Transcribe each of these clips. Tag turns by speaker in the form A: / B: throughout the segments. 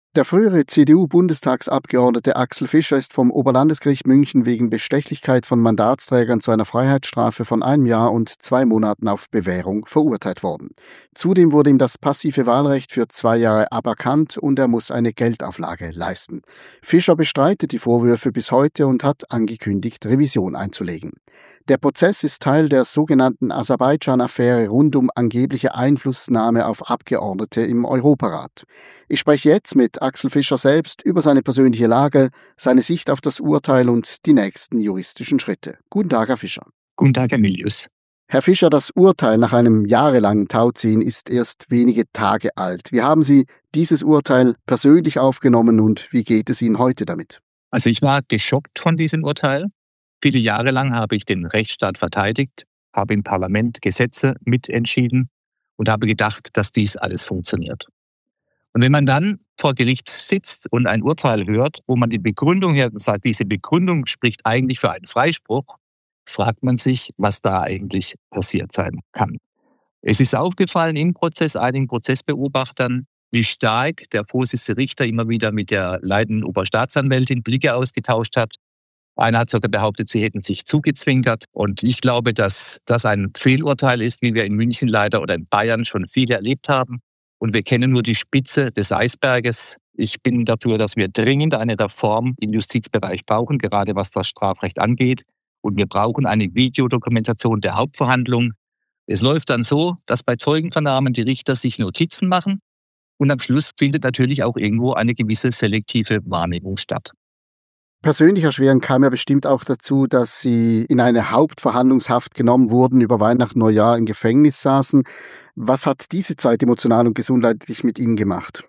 A: Der frühere CDU-Bundestagsabgeordnete Axel Fischer ist vom Oberlandesgericht München wegen Bestechlichkeit von Mandatsträgern zu einer Freiheitsstrafe von 1 Jahr und 2 Monaten auf Bewährung verurteilt worden. Zudem wurde ihm das passive Wahlrecht für 2 Jahre aberkannt und er muss eine Geldauflage leisten. Fischer bestreitet die Vorwürfe bis heute und hat angekündigt, Revision einzulegen. Der Prozess ist Teil der sogenannten Aserbaidschan-Affäre rund um angebliche Einflussnahme auf Abgeordnete im Europarat. Ich spreche jetzt mit Axel Fischer selbst über seine persönliche Lage, seine Sicht auf das Urteil und die nächsten juristischen Schritte. Guten Tag, Herr Fischer.
B: Guten Tag, Herr Milius.
A: Herr Fischer, das Urteil nach einem jahrelangen Tauziehen ist erst wenige Tage alt. Wie haben Sie dieses Urteil persönlich aufgenommen und wie geht es Ihnen heute damit?
B: Also ich war geschockt von diesem Urteil. Viele Jahre lang habe ich den Rechtsstaat verteidigt, habe im Parlament Gesetze mitentschieden und habe gedacht, dass dies alles funktioniert. Und wenn man dann vor Gericht sitzt und ein Urteil hört, wo man die Begründung hört und sagt, diese Begründung spricht eigentlich für einen Freispruch, fragt man sich, was da eigentlich passiert sein kann. Es ist aufgefallen im Prozess einigen Prozessbeobachtern, wie stark der Vorsitzende Richter immer wieder mit der leitenden Oberstaatsanwältin Blicke ausgetauscht hat. Einer hat sogar behauptet, sie hätten sich zugezwinkert. Und ich glaube, dass das ein Fehlurteil ist, wie wir in München leider oder in Bayern schon viele erlebt haben. Und wir kennen nur die Spitze des Eisberges. Ich bin dafür, dass wir dringend eine Reform im Justizbereich brauchen, gerade was das Strafrecht angeht. Und wir brauchen eine Videodokumentation der Hauptverhandlung. Es läuft dann so, dass bei Zeugenvernahmen die Richter sich Notizen machen. Und am Schluss findet natürlich auch irgendwo eine gewisse selektive Wahrnehmung statt.
A: Persönlich erschwerend kam ja bestimmt auch dazu, dass Sie in eine Hauptverhandlungshaft genommen wurden, über Weihnachten, Neujahr im Gefängnis saßen. Was hat diese Zeit emotional und gesundheitlich mit Ihnen gemacht?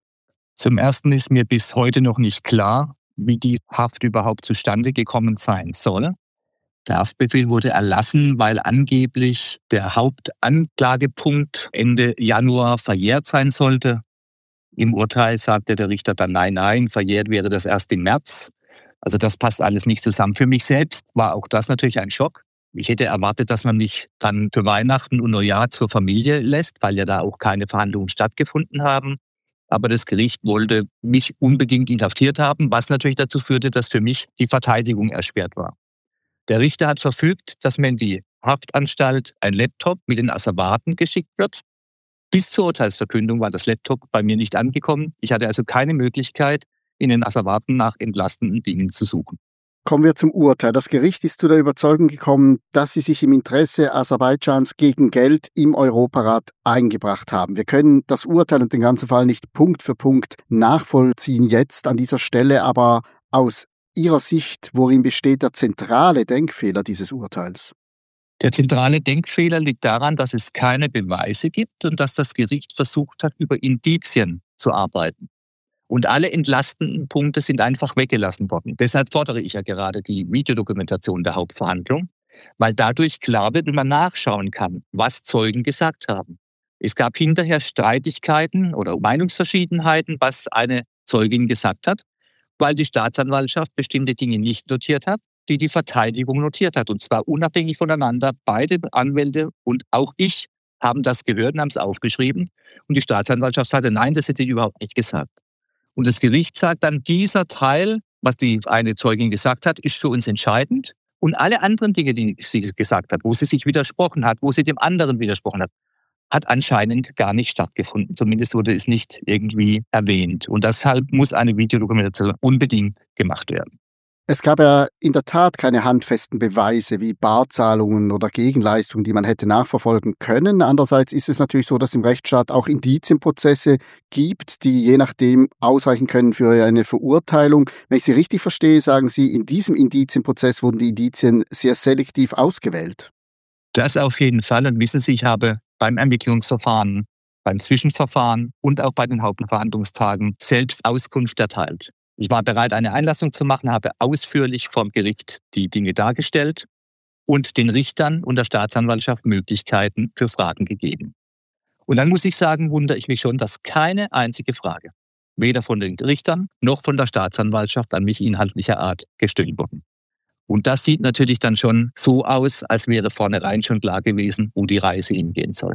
B: Zum Ersten ist mir bis heute noch nicht klar, wie die Haft überhaupt zustande gekommen sein soll. Der Haftbefehl wurde erlassen, weil angeblich der Hauptanklagepunkt Ende Januar verjährt sein sollte. Im Urteil sagte der Richter dann, nein, verjährt wäre das erst im März. Also das passt alles nicht zusammen. Für mich selbst war auch das natürlich ein Schock. Ich hätte erwartet, dass man mich dann für Weihnachten und Neujahr zur Familie lässt, weil ja da auch keine Verhandlungen stattgefunden haben. Aber das Gericht wollte mich unbedingt inhaftiert haben, was natürlich dazu führte, dass für mich die Verteidigung erschwert war. Der Richter hat verfügt, dass mir in die Haftanstalt ein Laptop mit den Asservaten geschickt wird. Bis zur Urteilsverkündung war das Laptop bei mir nicht angekommen. Ich hatte also keine Möglichkeit, in den Asservaten nach entlastenden Dingen zu suchen.
A: Kommen wir zum Urteil. Das Gericht ist zu der Überzeugung gekommen, dass Sie sich im Interesse Aserbaidschans gegen Geld im Europarat eingebracht haben. Wir können das Urteil und den ganzen Fall nicht Punkt für Punkt nachvollziehen jetzt an dieser Stelle, aber aus Ihrer Sicht, worin besteht der zentrale Denkfehler dieses Urteils?
B: Der zentrale Denkfehler liegt daran, dass es keine Beweise gibt und dass das Gericht versucht hat, über Indizien zu arbeiten. Und alle entlastenden Punkte sind einfach weggelassen worden. Deshalb fordere ich ja gerade die Videodokumentation der Hauptverhandlung, weil dadurch klar wird und man nachschauen kann, was Zeugen gesagt haben. Es gab hinterher Streitigkeiten oder Meinungsverschiedenheiten, was eine Zeugin gesagt hat, weil die Staatsanwaltschaft bestimmte Dinge nicht notiert hat, die die Verteidigung notiert hat. Und zwar unabhängig voneinander. Beide Anwälte und auch ich haben das gehört und haben es aufgeschrieben. Und die Staatsanwaltschaft sagte, nein, das hätte ich überhaupt nicht gesagt. Und das Gericht sagt dann, dieser Teil, was die eine Zeugin gesagt hat, ist für uns entscheidend. Und alle anderen Dinge, die sie gesagt hat, wo sie sich widersprochen hat, wo sie dem anderen widersprochen hat anscheinend gar nicht stattgefunden. Zumindest wurde es nicht irgendwie erwähnt. Und deshalb muss eine Videodokumentation unbedingt gemacht werden.
A: Es gab ja in der Tat keine handfesten Beweise wie Barzahlungen oder Gegenleistungen, die man hätte nachverfolgen können. Andererseits ist es natürlich so, dass es im Rechtsstaat auch Indizienprozesse gibt, die je nachdem ausreichen können für eine Verurteilung. Wenn ich Sie richtig verstehe, sagen Sie, in diesem Indizienprozess wurden die Indizien sehr selektiv ausgewählt.
B: Das auf jeden Fall. Und wissen Sie, ich habe beim Ermittlungsverfahren, beim Zwischenverfahren und auch bei den Hauptverhandlungstagen selbst Auskunft erteilt. Ich war bereit, eine Einlassung zu machen, habe ausführlich vom Gericht die Dinge dargestellt und den Richtern und der Staatsanwaltschaft Möglichkeiten für Fragen gegeben. Und dann muss ich sagen, wundere ich mich schon, dass keine einzige Frage, weder von den Richtern noch von der Staatsanwaltschaft an mich inhaltlicher Art gestellt wurde. Und das sieht natürlich dann schon so aus, als wäre vornherein schon klar gewesen, wo die Reise hingehen soll.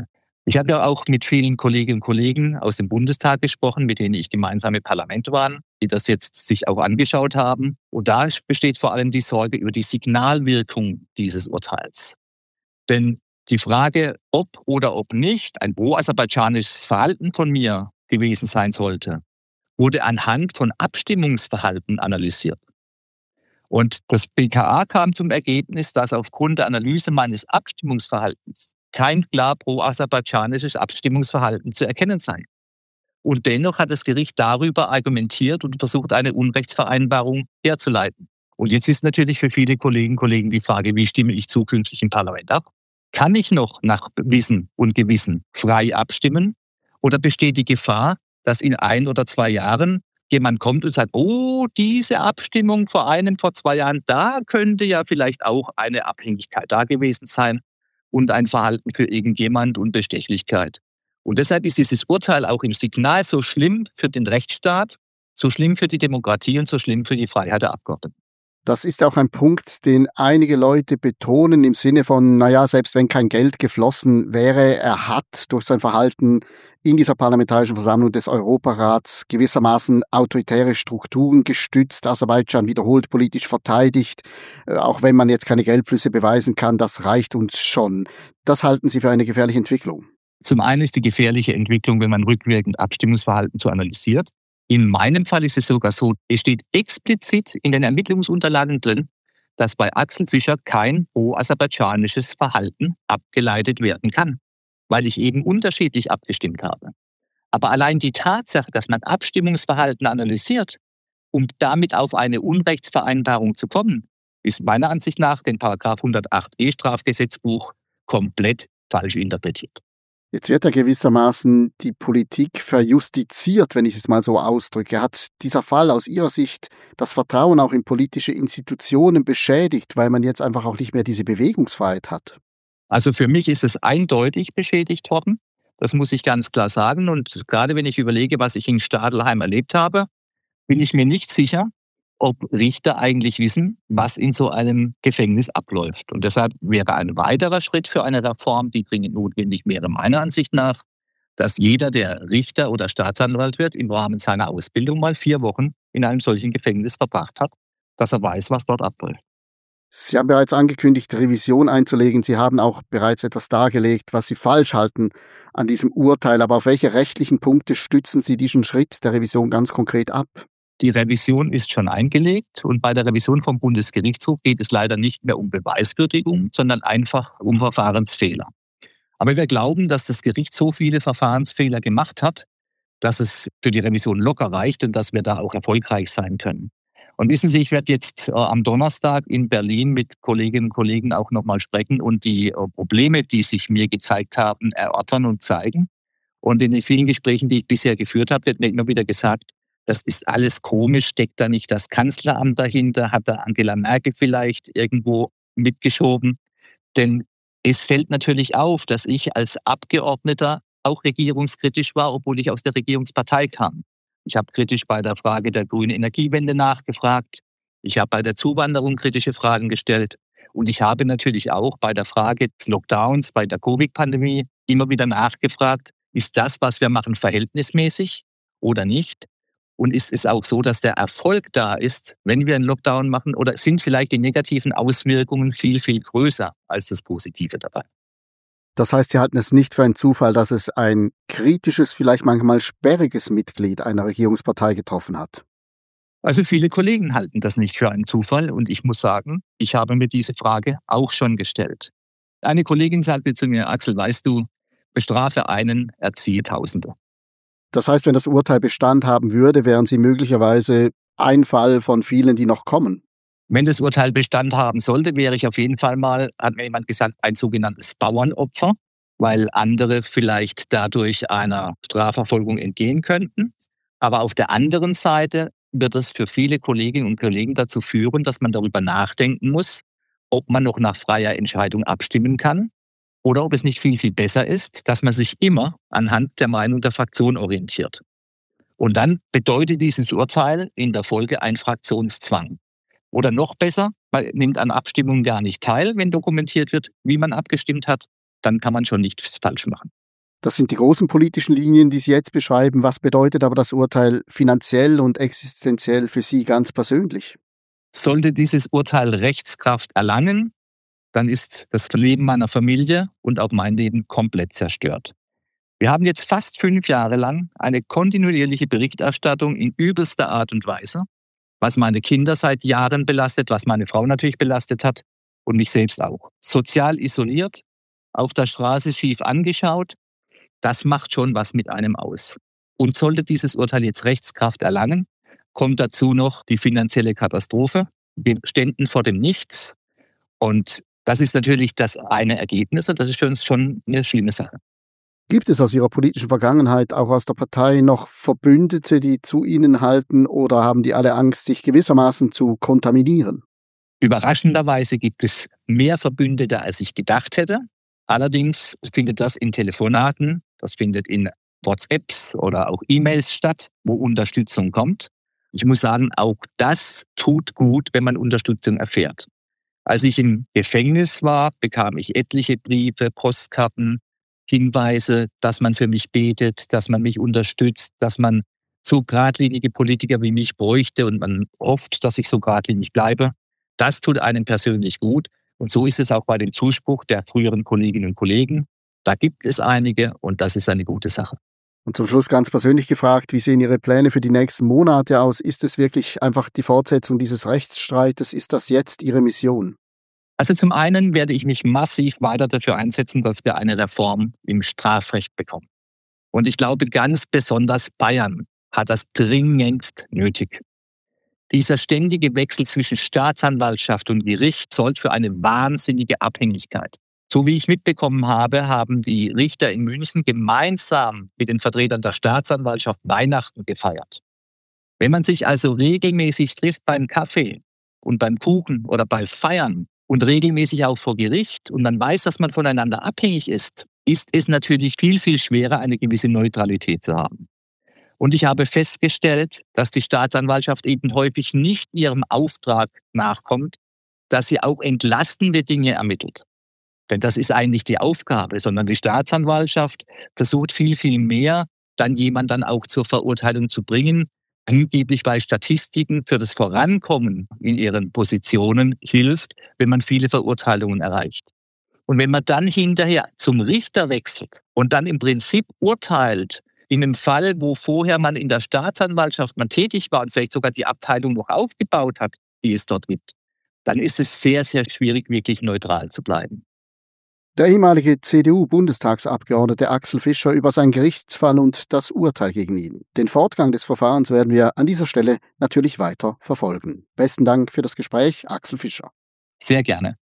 B: Ich habe ja auch mit vielen Kolleginnen und Kollegen aus dem Bundestag gesprochen, mit denen ich gemeinsam im Parlament waren, die das jetzt sich auch angeschaut haben. Und da besteht vor allem die Sorge über die Signalwirkung dieses Urteils. Denn die Frage, ob oder ob nicht ein pro-aserbaidschanisches Verhalten von mir gewesen sein sollte, wurde anhand von Abstimmungsverhalten analysiert. Und das BKA kam zum Ergebnis, dass aufgrund der Analyse meines Abstimmungsverhaltens kein klar pro-aserbaidschanisches Abstimmungsverhalten zu erkennen sei. Und dennoch hat das Gericht darüber argumentiert und versucht, eine Unrechtsvereinbarung herzuleiten. Und jetzt ist natürlich für viele Kolleginnen und Kollegen die Frage, wie stimme ich zukünftig im Parlament ab? Kann ich noch nach Wissen und Gewissen frei abstimmen? Oder besteht die Gefahr, dass in 1 oder 2 Jahren jemand kommt und sagt, oh, diese Abstimmung vor 2 Jahren, da könnte ja vielleicht auch eine Abhängigkeit da gewesen sein und ein Verhalten für irgendjemand und Bestechlichkeit. Und deshalb ist dieses Urteil auch im Signal so schlimm für den Rechtsstaat, so schlimm für die Demokratie und so schlimm für die Freiheit der Abgeordneten.
A: Das ist auch ein Punkt, den einige Leute betonen im Sinne von, selbst wenn kein Geld geflossen wäre, er hat durch sein Verhalten in dieser Parlamentarischen Versammlung des Europarats gewissermaßen autoritäre Strukturen gestützt, Aserbaidschan wiederholt politisch verteidigt. Auch wenn man jetzt keine Geldflüsse beweisen kann, das reicht uns schon. Das halten Sie für eine gefährliche Entwicklung?
B: Zum einen ist die gefährliche Entwicklung, wenn man rückwirkend Abstimmungsverhalten so analysiert. In meinem Fall ist es sogar so, es steht explizit in den Ermittlungsunterlagen drin, dass bei Axel Fischer kein pro-aserbaidschanisches Verhalten abgeleitet werden kann, weil ich eben unterschiedlich abgestimmt habe. Aber allein die Tatsache, dass man Abstimmungsverhalten analysiert, um damit auf eine Unrechtsvereinbarung zu kommen, ist meiner Ansicht nach den Paragraph 108e Strafgesetzbuch komplett falsch interpretiert.
A: Jetzt wird ja gewissermaßen die Politik verjustiziert, wenn ich es mal so ausdrücke. Hat dieser Fall aus Ihrer Sicht das Vertrauen auch in politische Institutionen beschädigt, weil man jetzt einfach auch nicht mehr diese Bewegungsfreiheit hat?
B: Also für mich ist es eindeutig beschädigt worden. Das muss ich ganz klar sagen. Und gerade wenn ich überlege, was ich in Stadelheim erlebt habe, bin ich mir nicht sicher, ob Richter eigentlich wissen, was in so einem Gefängnis abläuft. Und deshalb wäre ein weiterer Schritt für eine Reform, die dringend notwendig wäre, meiner Ansicht nach, dass jeder, der Richter oder Staatsanwalt wird, im Rahmen seiner Ausbildung mal 4 Wochen in einem solchen Gefängnis verbracht hat, dass er weiß, was dort abläuft.
A: Sie haben bereits angekündigt, Revision einzulegen. Sie haben auch bereits etwas dargelegt, was Sie falsch halten an diesem Urteil. Aber auf welche rechtlichen Punkte stützen Sie diesen Schritt der Revision ganz konkret ab?
B: Die Revision ist schon eingelegt und bei der Revision vom Bundesgerichtshof geht es leider nicht mehr um Beweiswürdigung, sondern einfach um Verfahrensfehler. Aber wir glauben, dass das Gericht so viele Verfahrensfehler gemacht hat, dass es für die Revision locker reicht und dass wir da auch erfolgreich sein können. Und wissen Sie, ich werde jetzt am Donnerstag in Berlin mit Kolleginnen und Kollegen auch nochmal sprechen und die Probleme, die sich mir gezeigt haben, erörtern und zeigen. Und in den vielen Gesprächen, die ich bisher geführt habe, wird mir immer wieder gesagt, das ist alles komisch, steckt da nicht das Kanzleramt dahinter, hat da Angela Merkel vielleicht irgendwo mitgeschoben? Denn es fällt natürlich auf, dass ich als Abgeordneter auch regierungskritisch war, obwohl ich aus der Regierungspartei kam. Ich habe kritisch bei der Frage der grünen Energiewende nachgefragt. Ich habe bei der Zuwanderung kritische Fragen gestellt. Und ich habe natürlich auch bei der Frage des Lockdowns, bei der Covid-Pandemie immer wieder nachgefragt, ist das, was wir machen, verhältnismäßig oder nicht? Und ist es auch so, dass der Erfolg da ist, wenn wir einen Lockdown machen? Oder sind vielleicht die negativen Auswirkungen viel, viel größer als das Positive dabei?
A: Das heißt, Sie halten es nicht für einen Zufall, dass es ein kritisches, vielleicht manchmal sperriges Mitglied einer Regierungspartei getroffen hat?
B: Also viele Kollegen halten das nicht für einen Zufall. Und ich muss sagen, ich habe mir diese Frage auch schon gestellt. Eine Kollegin sagte zu mir, Axel, weißt du, bestrafe einen, erziehe Tausende.
A: Das heißt, wenn das Urteil Bestand haben würde, wären Sie möglicherweise ein Fall von vielen, die noch kommen.
B: Wenn das Urteil Bestand haben sollte, wäre ich auf jeden Fall mal, hat mir jemand gesagt, ein sogenanntes Bauernopfer, weil andere vielleicht dadurch einer Strafverfolgung entgehen könnten. Aber auf der anderen Seite wird es für viele Kolleginnen und Kollegen dazu führen, dass man darüber nachdenken muss, ob man noch nach freier Entscheidung abstimmen kann oder ob es nicht viel, viel besser ist, dass man sich immer anhand der Meinung der Fraktion orientiert. Und dann bedeutet dieses Urteil in der Folge ein Fraktionszwang. Oder noch besser, man nimmt an Abstimmungen gar nicht teil, wenn dokumentiert wird, wie man abgestimmt hat, dann kann man schon nichts falsch machen.
A: Das sind die großen politischen Linien, die Sie jetzt beschreiben. Was bedeutet aber das Urteil finanziell und existenziell für Sie ganz persönlich?
B: Sollte dieses Urteil Rechtskraft erlangen, dann ist das Leben meiner Familie und auch mein Leben komplett zerstört. Wir haben jetzt fast 5 Jahre lang eine kontinuierliche Berichterstattung in übelster Art und Weise, was meine Kinder seit Jahren belastet, was meine Frau natürlich belastet hat und mich selbst auch. Sozial isoliert, auf der Straße schief angeschaut, das macht schon was mit einem aus. Und sollte dieses Urteil jetzt Rechtskraft erlangen, kommt dazu noch die finanzielle Katastrophe. Wir ständen vor dem Nichts. Und das ist natürlich das eine Ergebnis und das ist für uns schon eine schlimme Sache.
A: Gibt es aus Ihrer politischen Vergangenheit, auch aus der Partei, noch Verbündete, die zu Ihnen halten, oder haben die alle Angst, sich gewissermaßen zu kontaminieren?
B: Überraschenderweise gibt es mehr Verbündete, als ich gedacht hätte. Allerdings findet das in Telefonaten, das findet in WhatsApps oder auch E-Mails statt, wo Unterstützung kommt. Ich muss sagen, auch das tut gut, wenn man Unterstützung erfährt. Als ich im Gefängnis war, bekam ich etliche Briefe, Postkarten, Hinweise, dass man für mich betet, dass man mich unterstützt, dass man so geradlinige Politiker wie mich bräuchte und man hofft, dass ich so geradlinig bleibe. Das tut einem persönlich gut. Und so ist es auch bei dem Zuspruch der früheren Kolleginnen und Kollegen. Da gibt es einige und das ist eine gute Sache.
A: Und zum Schluss ganz persönlich gefragt, wie sehen Ihre Pläne für die nächsten Monate aus? Ist es wirklich einfach die Fortsetzung dieses Rechtsstreites? Ist das jetzt Ihre Mission?
B: Also zum einen werde ich mich massiv weiter dafür einsetzen, dass wir eine Reform im Strafrecht bekommen. Und ich glaube, ganz besonders Bayern hat das dringendst nötig. Dieser ständige Wechsel zwischen Staatsanwaltschaft und Gericht sorgt für eine wahnsinnige Abhängigkeit. So wie ich mitbekommen habe, haben die Richter in München gemeinsam mit den Vertretern der Staatsanwaltschaft Weihnachten gefeiert. Wenn man sich also regelmäßig trifft beim Kaffee und beim Kuchen oder bei Feiern und regelmäßig auch vor Gericht und man weiß, dass man voneinander abhängig ist es natürlich viel, viel schwerer, eine gewisse Neutralität zu haben. Und ich habe festgestellt, dass die Staatsanwaltschaft eben häufig nicht ihrem Auftrag nachkommt, dass sie auch entlastende Dinge ermittelt. Denn das ist eigentlich die Aufgabe, sondern die Staatsanwaltschaft versucht viel, viel mehr, dann jemanden dann auch zur Verurteilung zu bringen, angeblich bei Statistiken für das Vorankommen in ihren Positionen hilft, wenn man viele Verurteilungen erreicht. Und wenn man dann hinterher zum Richter wechselt und dann im Prinzip urteilt, in einem Fall, wo vorher man in der Staatsanwaltschaft man tätig war und vielleicht sogar die Abteilung noch aufgebaut hat, die es dort gibt, dann ist es sehr, sehr schwierig, wirklich neutral zu bleiben.
A: Der ehemalige CDU-Bundestagsabgeordnete Axel Fischer über seinen Gerichtsfall und das Urteil gegen ihn. Den Fortgang des Verfahrens werden wir an dieser Stelle natürlich weiter verfolgen. Besten Dank für das Gespräch, Axel Fischer.
B: Sehr gerne.